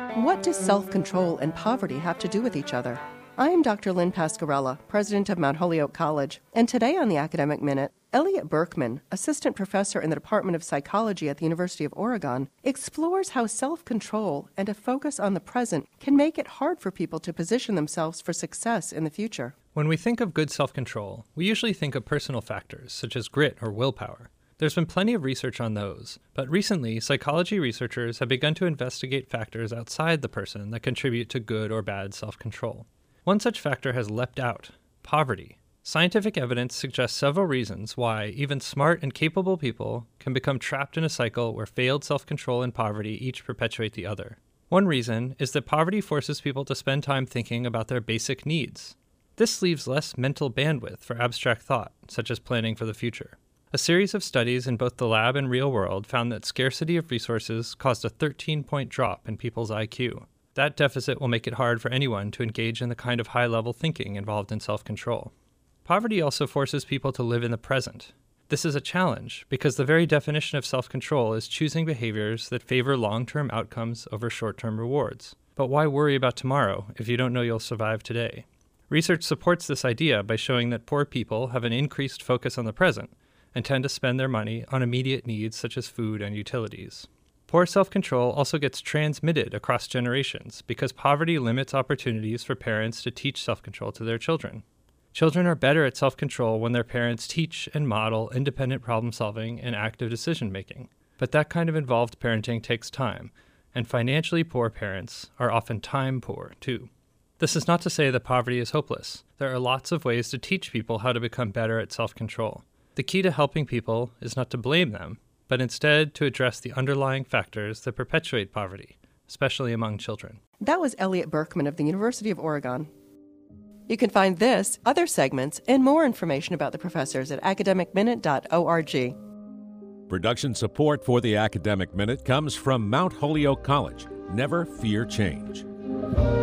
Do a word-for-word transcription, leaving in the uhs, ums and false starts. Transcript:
What does self-control and poverty have to do with each other? I am Doctor Lynn Pascarella, president of Mount Holyoke College, and today on the Academic Minute, Elliot Berkman, assistant professor in the Department of Psychology at the University of Oregon, explores how self-control and a focus on the present can make it hard for people to position themselves for success in the future. When we think of good self-control, we usually think of personal factors such as grit or willpower. There's been plenty of research on those, but recently psychology researchers have begun to investigate factors outside the person that contribute to good or bad self-control. One such factor has leapt out: poverty. Scientific evidence suggests several reasons why even smart and capable people can become trapped in a cycle where failed self-control and poverty each perpetuate the other. One reason is that poverty forces people to spend time thinking about their basic needs. This leaves less mental bandwidth for abstract thought, such as planning for the future. A series of studies in both the lab and real world found that scarcity of resources caused a thirteen-point drop in people's I Q. That deficit will make it hard for anyone to engage in the kind of high-level thinking involved in self-control. Poverty also forces people to live in the present. This is a challenge because the very definition of self-control is choosing behaviors that favor long-term outcomes over short-term rewards. But why worry about tomorrow if you don't know you'll survive today? Research supports this idea by showing that poor people have an increased focus on the present and tend to spend their money on immediate needs such as food and utilities. Poor self-control also gets transmitted across generations because poverty limits opportunities for parents to teach self-control to their children. Children are better at self-control when their parents teach and model independent problem-solving and active decision-making. But that kind of involved parenting takes time, and financially poor parents are often time poor, too. This is not to say that poverty is hopeless. There are lots of ways to teach people how to become better at self-control. The key to helping people is not to blame them, but instead to address the underlying factors that perpetuate poverty, especially among children. That was Elliot Berkman of the University of Oregon. You can find this, other segments, and more information about the professors at academic minute dot org. Production support for the Academic Minute comes from Mount Holyoke College. Never fear change.